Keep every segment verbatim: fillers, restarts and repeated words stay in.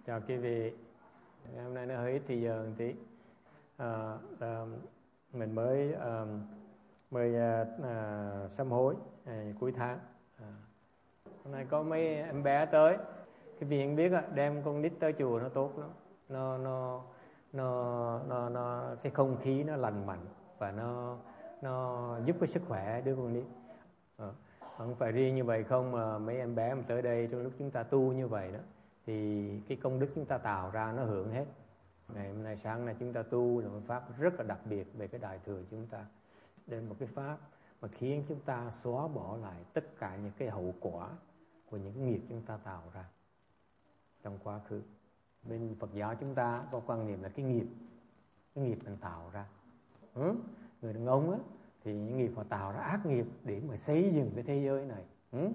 Chào quý vị. Hôm nay nó hơi ít thì giờ một tí. À, à, mình mới à, mới à, à, sám hối à, cuối tháng. À, hôm nay có mấy em bé tới. Cái vị anh biết á, đem con nít tới chùa nó tốt lắm. Nó nó nó nó nó cái không khí nó lành mạnh và nó nó giúp cái sức khỏe đứa con nít. À, không phải riêng như vậy không, mà mấy em bé mà tới đây trong lúc chúng ta tu như vậy đó, thì cái công đức chúng ta tạo ra nó hưởng hết. Ngày hôm nay sáng nay chúng ta tu là một pháp rất là đặc biệt về cái đại thừa chúng ta, đến một cái pháp mà khiến chúng ta xóa bỏ lại tất cả những cái hậu quả của những cái nghiệp chúng ta tạo ra trong quá khứ. Bên Phật giáo chúng ta có quan niệm là cái nghiệp, cái nghiệp mình tạo ra. Ừ? Người đàn ông á thì những nghiệp họ tạo ra ác nghiệp để mà xây dựng cái thế giới này. Ừ?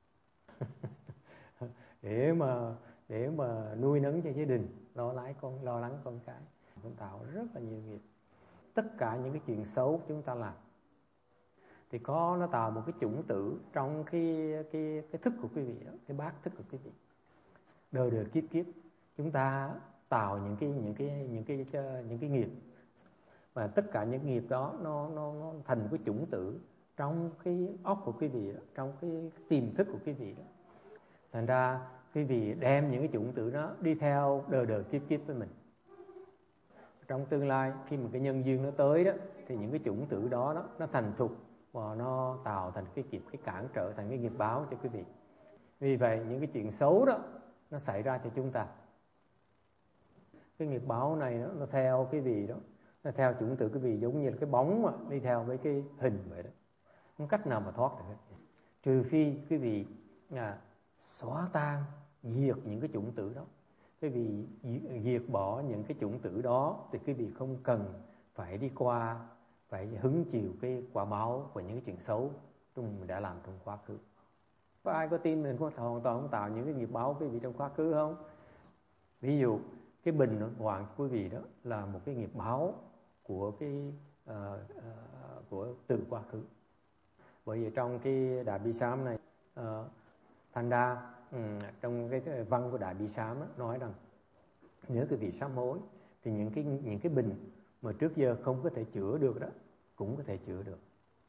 để mà để mà nuôi nấng cho gia đình, lo lắng con lo lắng con cái, cũng tạo rất là nhiều nghiệp. Tất cả những cái chuyện xấu chúng ta làm thì có nó tạo một cái chủng tử trong cái cái cái thức của quý vị đó, cái bát thức của quý vị. Đời đời kiếp kiếp chúng ta tạo những cái những cái những cái những cái nghiệp, và tất cả những nghiệp đó nó nó nó thành một cái chủng tử trong cái óc của quý vị đó, trong cái tiềm thức của quý vị đó. Thành ra quý vị đem những cái chủng tử đó đi theo đời đời kiếp kiếp với mình. Trong tương lai khi mà cái nhân duyên nó tới đó, thì những cái chủng tử đó, đó nó thành thục và nó tạo thành cái nghiệp, cái cản trở, thành cái nghiệp báo cho quý vị. Vì vậy những cái chuyện xấu đó nó xảy ra cho chúng ta. Cái nghiệp báo này đó, nó theo quý vị đó, nó theo chủng tử quý vị giống như là cái bóng mà đi theo với cái hình vậy đó. Không cách nào mà thoát được hết. Trừ phi quý vị à, xóa tan, diệt những cái chủng tử đó. Quý vị diệt bỏ những cái chủng tử đó thì quý vị không cần phải đi qua, phải hứng chịu cái quả báo của những cái chuyện xấu mình đã làm trong quá khứ. Có ai có tin mình có hoàn toàn không tạo những cái nghiệp báo quý vị trong quá khứ không? Ví dụ cái bình hoàng của quý vị đó là một cái nghiệp báo của cái uh, uh, của từ quá khứ. Bởi vì trong cái Đại Bi Sám này, uh, Thành Đa ừ, trong cái văn của Đại Bi Sám đó, nói rằng nếu quý vị sám hối thì những cái những cái bệnh mà trước giờ không có thể chữa được đó cũng có thể chữa được.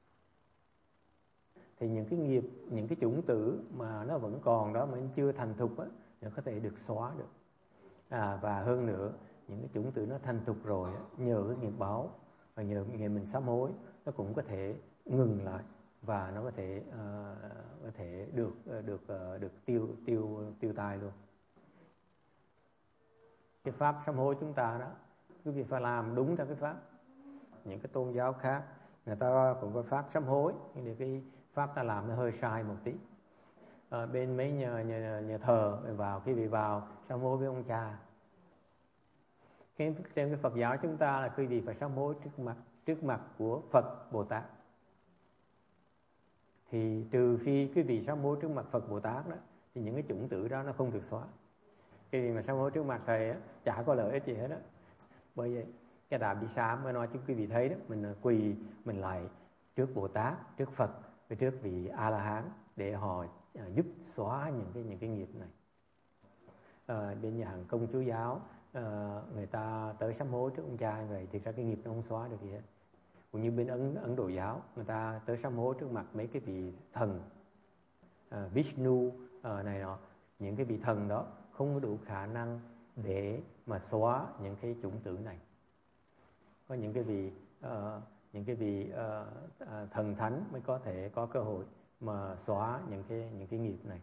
Thì những cái nghiệp, những cái chủng tử mà nó vẫn còn đó, mà nó chưa thành thục á, nó có thể được xóa được. À, và hơn nữa, những cái chủng tử nó thành thục rồi á, nhờ cái nghiệp báo và nhờ ngày mình sám hối, nó cũng có thể ngừng lại và nó có thể uh, có thể được được uh, được tiêu tiêu tiêu tai luôn. Cái pháp sám hối chúng ta đó, quý vị phải làm đúng theo cái pháp. Những cái tôn giáo khác người ta cũng có pháp sám hối, nhưng cái pháp ta làm nó hơi sai một tí. À, bên mấy nhà, nhà, nhà thờ vào, quý vị vào sám hối với ông cha. Cái, trên cái Phật giáo chúng ta là quý vị phải sám hối trước mặt trước mặt của Phật Bồ Tát. Thì trừ phi quý vị sám hối trước mặt Phật Bồ Tát đó, thì những cái chủng tử đó nó không được xóa. Cái gì mà sám hối trước mặt thầy á, chả có lợi ích gì hết đó. Bởi vậy cái Đại Bi Sám mới nói cho quý vị thấy đó, mình quỳ, mình lạy trước Bồ Tát, trước Phật, và trước vị A La Hán để họ à, giúp xóa những cái những cái nghiệp này. À, bên nhà hàng Công Chúa giáo à, người ta tới sám hối trước ông cha vậy, thì ra cái nghiệp nó không xóa được gì hết. Cũng như bên Ấn Ấn Độ giáo, người ta tới sám hối trước mặt mấy cái vị thần à, Vishnu à, này nọ, những cái vị thần đó không có đủ khả năng để mà xóa những cái chủng tử này. Có những cái vị uh, những cái vị uh, uh, thần thánh mới có thể có cơ hội mà xóa những cái những cái nghiệp này.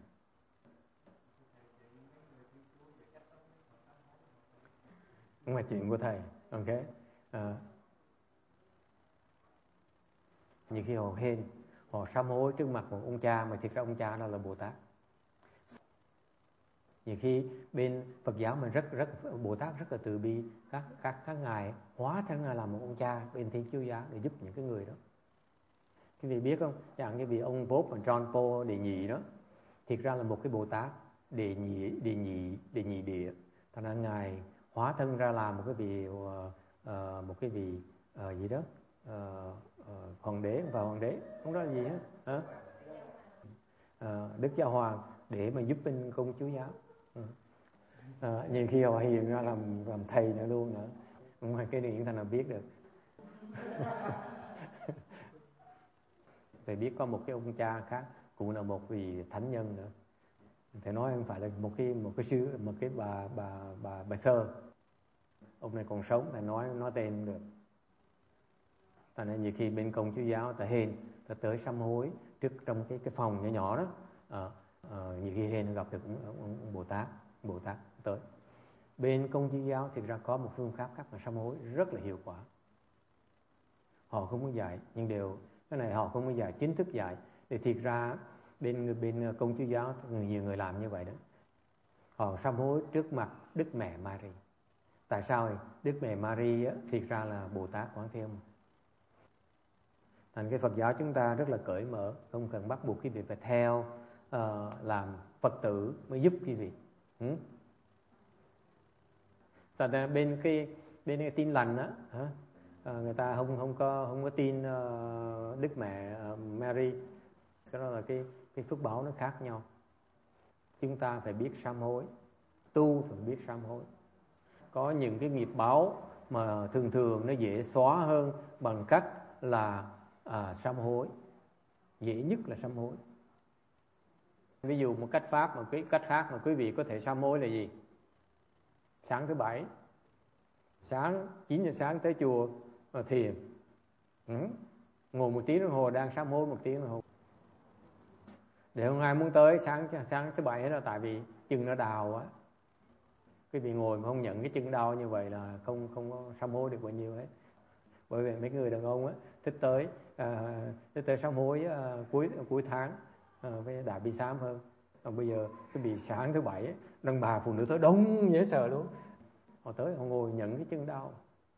Không là chuyện của thầy, ok? Uh, nhiều khi họ hên, họ sám hối trước mặt một ông cha mà thực ra ông cha đó là Bồ Tát. Nhiều khi bên Phật giáo mình rất rất Bồ Tát rất là từ bi, các các các ngài hóa thân là làm một ông cha bên Thiên Chúa giáo để giúp những cái người đó. Quý vị biết không, chẳng như vị ông Pope và John Paul đệ nhị đó, thiệt ra là một cái Bồ Tát đệ nhị đệ nhị đệ nhị địa, thành ra ngài hóa thân ra làm một cái vị uh, uh, một cái vị uh, gì đó uh, uh, hoàng đế và hoàng đế không đó là gì hết hả? Uh, Đức Giáo Hoàng để mà giúp bên Công Chúa giáo. Ừ. À, nhiều khi họ hiền ra làm làm thầy nữa luôn nữa, không phải cái điển thành nào biết được. Thầy biết có một cái ông cha khác cũng là một vị thánh nhân nữa. Thầy nói không phải là một cái một cái sư một cái bà bà bà bà sơ. Ông này còn sống, thầy nói nói tên được. Tại nên nhiều khi bên Công Chúa Giáo ta hên ta tới sám hối trước trong cái cái phòng nhỏ nhỏ đó, à, à, nhiều khi hên gặp được ông, ông, ông Bồ Tát Bồ Tát tới. Bên Công Chúa Giáo thì ra có một phương pháp khác mà sám hối rất là hiệu quả. Họ không có dạy, nhưng đều cái này họ không có dạy chính thức dạy. Thì thiệt ra bên bên Công Chúa Giáo nhiều người làm như vậy đó. Họ sám hối trước mặt Đức Mẹ Mary. Tại sao? Đức Mẹ Mary á, thiệt ra là Bồ Tát Quán Thế Âm. Thành cái Phật giáo chúng ta rất là cởi mở, không cần bắt buộc quý vị phải theo uh, làm Phật tử mới giúp quý vị. Ừ? Tại ra bên cái bên cái tin lành á, hả? À, người ta không không có không có tin uh, Đức Mẹ uh, Mary. Cái đó là cái cái phước báo nó khác nhau. Chúng ta phải biết sám hối, tu phải biết sám hối. Có những cái nghiệp báo mà thường thường nó dễ xóa hơn bằng cách là à, sám hối. Dễ nhất là sám hối. Ví dụ một cách pháp, một cái cách khác mà quý vị có thể sám hối là gì? Sáng thứ bảy, sáng chín giờ sáng tới chùa và thiền, ừ. ngồi một tiếng đồng hồ đang sám hối một tiếng đồng hồ. Để không ai muốn tới sáng sáng thứ bảy hết là tại vì chân nó đau quá. Quý vị ngồi mà không nhận cái chân đau như vậy là không không có sám hối được bao nhiêu hết. Bởi vì mấy người đàn ông á thích tới à, thích tới sám hối à, cuối cuối tháng à, với đại bi sám hơn. Còn bây giờ cái bị sáng thứ bảy đàn bà phụ nữ tới đông dễ sợ luôn. Họ tới họ ngồi nhận cái chân đau.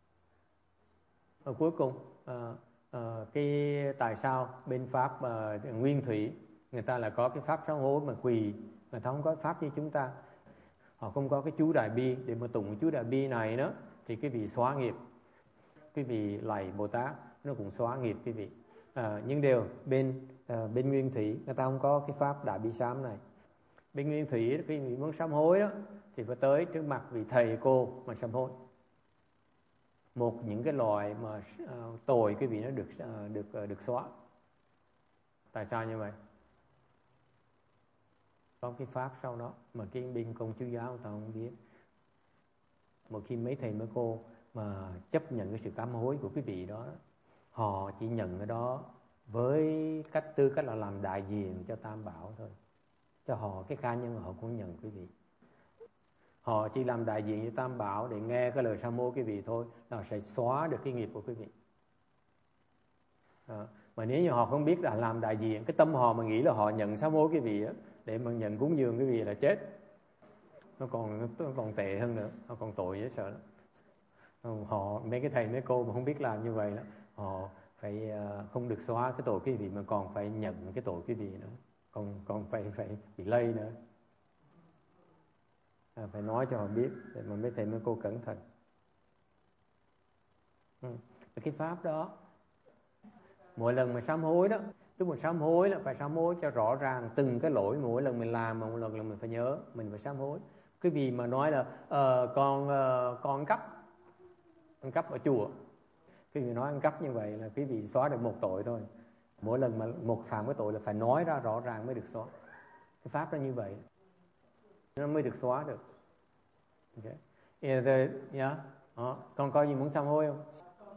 Và cuối cùng à, à, cái tại sao bên pháp à, nguyên thủy người ta là có cái pháp sám hối mà quỳ, người ta không có pháp như chúng ta. Họ không có cái chú Đại Bi để mà tụng chú Đại Bi này đó thì cái vị xóa nghiệp. Quý vị lạy Bồ Tát nó cũng xóa nghiệp quý vị. À, nhưng đều bên à, bên nguyên thủy người ta không có cái pháp đại bi sám này. Bên nguyên thủy quý vị muốn sám hối đó thì phải tới trước mặt vị thầy cô mà sám hối. Một những cái loại mà uh, tội quý vị nó được uh, được uh, được xóa. Tại sao như vậy? Có cái pháp sau đó mà cái bên Công Chúa Giáo người ta không biết. Một khi mấy thầy mấy cô mà chấp nhận cái sự sám hối của quý vị đó, họ chỉ nhận cái đó với cách tư cách là làm đại diện cho Tam Bảo thôi. Cho họ cái cá nhân họ cũng nhận quý vị. Họ chỉ làm đại diện cho Tam Bảo để nghe cái lời sám hối quý vị thôi, là sẽ xóa được cái nghiệp của quý vị. À, mà nếu như họ không biết là làm đại diện, cái tâm họ mà nghĩ là họ nhận sám hối quý vị á, để mà nhận cúng dường quý vị là chết. Nó còn nó còn tệ hơn nữa, nó còn tội dễ sợ lắm. Họ mấy cái thầy mấy cô mà không biết làm như vậy đó, họ phải uh, không được xóa cái tội quý vị mà còn phải nhận cái tội quý vị nữa, còn còn phải phải bị lây nữa. À, phải nói cho họ biết để mà mấy thầy mấy cô cẩn thận. Ừ. Cái pháp đó mỗi lần mà sám hối đó, lúc mà sám hối là phải sám hối cho rõ ràng từng cái lỗi mỗi lần mình làm, mà một lần là mình phải nhớ mình phải sám hối. Cái gì mà nói là uh, con uh, con cắp ăn cắp ở chùa, cái gì nói ăn cắp như vậy là quý vị xóa được một tội thôi. Mỗi lần mà một phạm cái tội là phải nói ra rõ ràng mới được xóa. Cái pháp đó như vậy nó mới được xóa được. Okay. Yeah, the, yeah. Đó. Con có gì muốn sám hối không?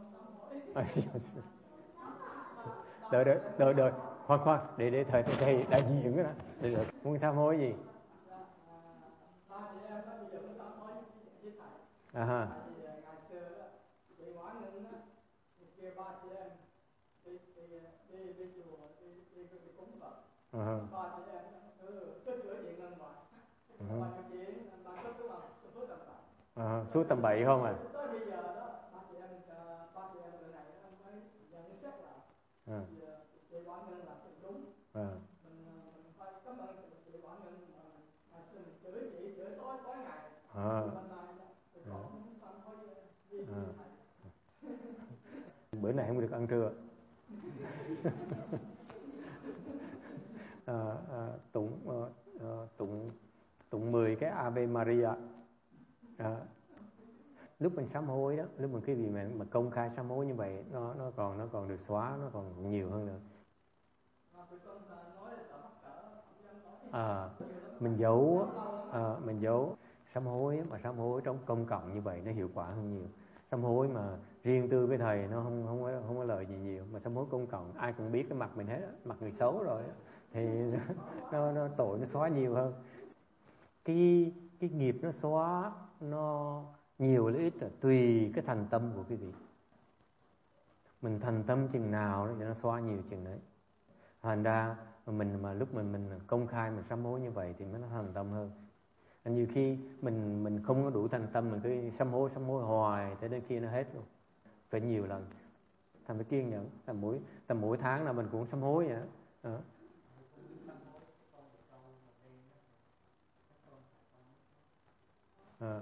Đợi đợi đợi đợi khoan khoan để để thầy thầy đại diện cái đó. Đợi, đợi. Muốn sám hối gì? À ha. Uh-huh. Uh-huh. Uh-huh. Suốt tầm bậy không à? À. À. À. À. Bữa nay không được ăn trưa. à, à, tụng à, tụng tụng mười cái Ave Maria À, lúc mình sám hối đó, lúc mình cái gì mà, mà công khai sám hối như vậy, nó nó còn nó còn được xóa, nó còn nhiều hơn nữa. À, mình giấu, à, mình giấu sám hối mà sám hối trong công cộng như vậy nó hiệu quả hơn nhiều. Sám hối mà riêng tư với thầy nó không không có không có lời gì nhiều, mà sám hối công cộng ai cũng biết cái mặt mình hết, mặt người xấu rồi thì nó nó tội nó xóa nhiều hơn. Cái cái nghiệp nó xóa nó nhiều hay ít là tùy cái thành tâm của quý vị. Mình thành tâm chừng nào thì nó xóa nhiều chừng đấy. Thành ra mình mà lúc mình mình công khai mình sám hối như vậy thì mới nó thành tâm hơn. Nhiều khi mình mình không có đủ thành tâm, mình cứ sám hối sám hối hoài thế đến khi nó hết luôn, phải nhiều lần. Thành phải kiên nhẫn, tầm mỗi tầm mỗi tháng là mình cũng sám hối vậy đó. À.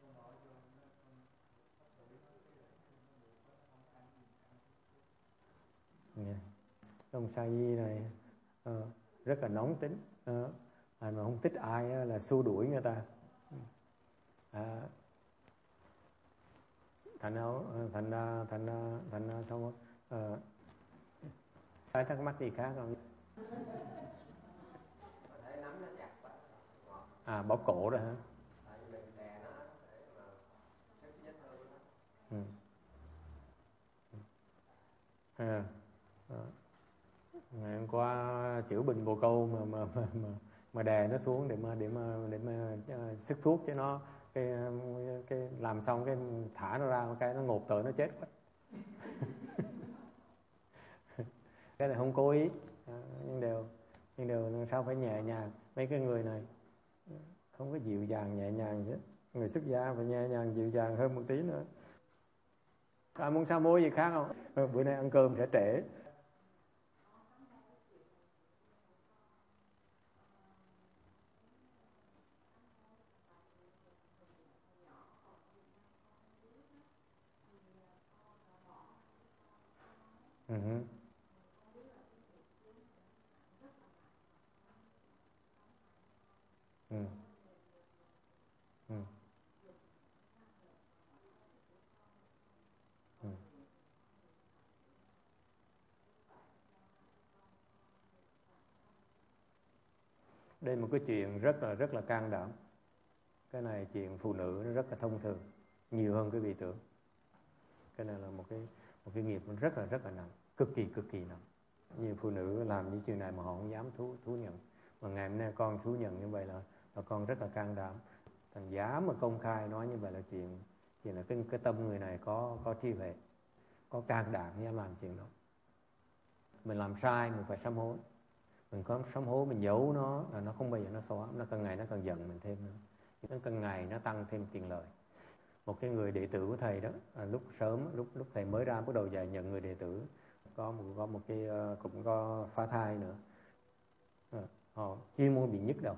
Yeah. Ông Sa Di này uh, rất là nóng tính, uh, mà không thích ai uh, là xua đuổi người ta. À, thành ra thành ra thành ra thành ra xong uh, ai thắc mắc gì khác không? À, bóp cổ rồi hả? Ừ. À, à. Ngày hôm qua chữa bệnh bồ câu mà mà mà mà, mà đè nó xuống để mà để mà để mà uh, sức thuốc cho nó cái cái làm xong cái thả nó ra, cái nó ngột tới nó chết quá. Cái này không cố ý, à, nhưng đều nhưng đều sao phải nhẹ nhàng. Mấy cái người này không có dịu dàng nhẹ nhàng chứ. Người xuất gia phải nhẹ nhàng dịu dàng hơn một tí nữa. À, muốn sám hối gì khác không? Ừ, bữa nay ăn cơm sẽ trễ. Uh-huh. Ừ. Ừ. Ừ. Đây là một cái chuyện rất là rất là can đảm. Cái này chuyện phụ nữ nó rất là thông thường, nhiều hơn cái vị tưởng. Cái này là một cái một cái nghiệp rất là rất là nặng, cực kỳ cực kỳ nặng. Nhiều phụ nữ làm những chuyện này mà họ không dám thú thú nhận. Mà ngày hôm nay con thú nhận như vậy là, là con rất là can đảm. Thành dám mà công khai nói như vậy là chuyện chuyện là cái cái tâm người này có có trí huệ, có can đảm dám làm chuyện đó. Mình làm sai mình phải sám hối. Mình có sám hối mình giấu nó là nó không bao giờ nó xóa, nó càng ngày nó càng giận mình thêm nữa. Nó càng ngày nó tăng thêm tiền lợi. Một cái người đệ tử của thầy đó, à, lúc sớm lúc lúc thầy mới ra bắt đầu dạy nhận người đệ tử, có một có một cái uh, cũng có phá thai nữa, à, họ chuyên môn bị nhức đầu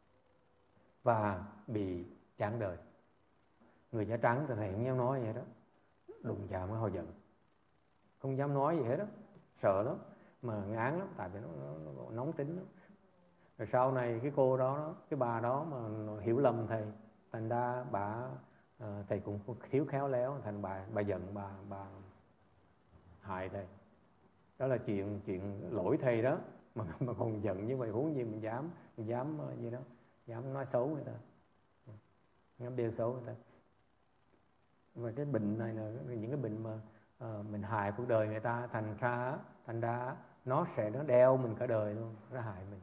và bị chán đời. Người da trắng thì thầy không dám nói gì hết đó, đụng chạm với họ giận, không dám nói gì hết đó, sợ lắm mà ngán lắm, tại vì nó, nó, nó nóng tính lắm. Rồi sau này cái cô đó, đó cái bà đó mà hiểu lầm thầy, thành ra bà à, thầy cũng thiếu khéo léo, thành bà bà giận, bà bà hại thầy. Đó là chuyện chuyện lỗi thầy đó mà mà còn giận như vậy, huống gì mình dám mình dám gì đó, dám nói xấu người ta, dám đeo xấu người ta. Và cái bệnh này là những cái bệnh mà uh, mình hại cuộc đời người ta, thành ra thành ra nó sẽ nó đeo mình cả đời luôn, nó hại mình.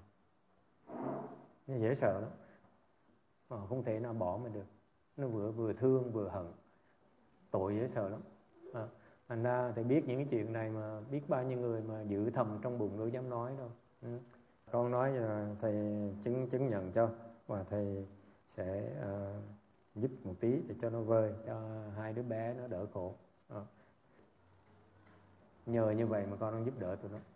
Nó dễ sợ lắm, mà không thể nào bỏ mình được. Nó vừa vừa thương vừa hận, tội dễ sợ lắm. À, thành ra thầy biết những cái chuyện này mà biết bao nhiêu người mà giữ thầm trong bụng đâu dám nói đâu. Ừ. Con nói là thầy chứng chứng nhận cho, và thầy sẽ uh, giúp một tí để cho nó vơi, cho hai đứa bé nó đỡ khổ. À. Nhờ như vậy mà con đang giúp đỡ tụi nó.